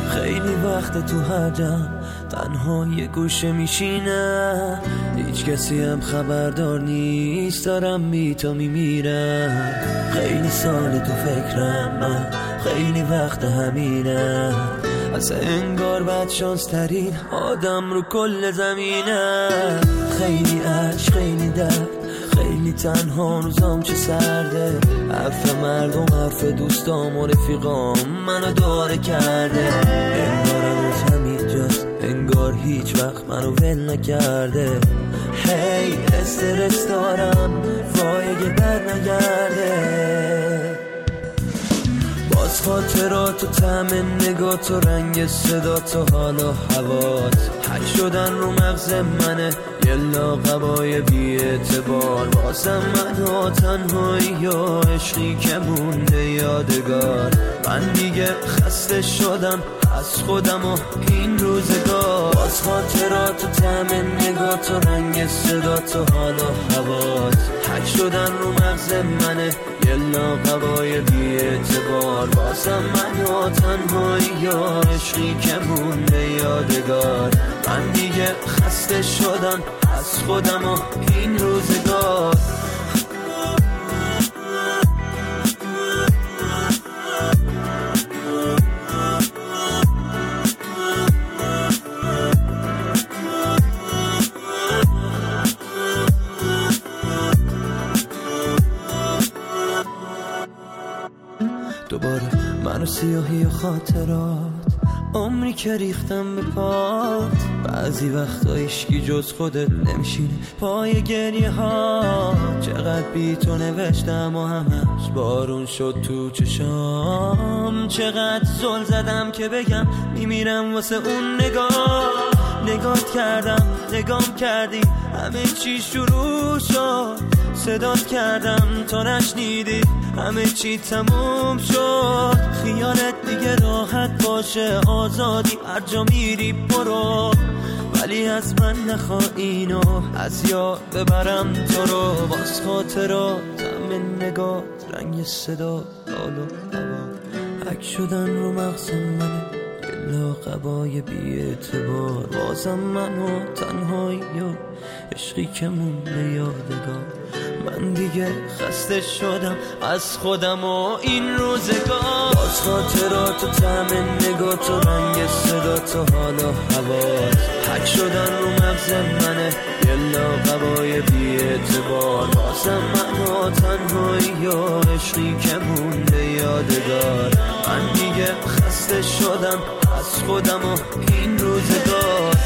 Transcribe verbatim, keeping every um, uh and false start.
خیلی وقت تو هرجم تنها یه گوشه میشینم، هیچ کسی هم خبردار نیست دارم بی تو میمیرم. خیلی سال تو فکرم من، خیلی وقت همینم، از انگار بد شانس ترین آدم رو کل زمینم. خیلی عشق خیلی درد، خیلی تنها روزام چه سرده، حرف مردم حرف دوستام و رفیقام منو داره کرده. انگار هنوز همینجاست، انگار هیچ وقت منو ول نکرده. هی استرس دارم وای اگه بر نگرده. باز خاطرات و طعم نگات و رنگ صدات و حال و هوات حک شدن رو مغز منه، یه لاغبای بی اعتبار. بازم من ها تنهایی و عشقی که مونده یادگار. من دیگه خسته شدم از خودم و این روزگار. باز خاطرات و طعم نگات و رنگ صدات و حال و هوات حک شدن رو مغز منه، یه لاغبای بی اعتبار. بازم من ها تنهایی و عشقی که مونده یادگار. من دیگه خسته شدم از خودم و این روزگار. دوباره منو سیاهی و خاطرات، عمری که ریختم به پات. بعضی وقتا عشقی جز خودت نمیشینه پای گریه ها. چقدر بی تو نوشتم و همش بارون شد تو چشام. چقدر زل زدم که بگم میمیرم واسه اون نگاه. نگات کردم نگام کردی همه چی شروع شد. صدات کردم تا نشنیدی همه چی تموم شد. خیالت دیگه راحت باشه آزادی هر جا میری برو، ولی از من نخوا اینو از یاد ببرم تو رو. باز خاطرات همه نگات رنگ صدا حال و هوا حک شدن رو مغز منه، یه لاغبای بی اعتبار. بازم من و تنهایی و عشقی که مونده یادگار. من دیگه خسته شدم از خودم و این روزگار. باز خاطرات و طعم نگات و رنگ صدات و حال و هوات حک شدن رو مغز منه، یه لاغبای بی اعتبار. بازم من ها تنهایی و عشقی که مونده یادگار. من دیگه خسته شدم از خودم و این روزگار.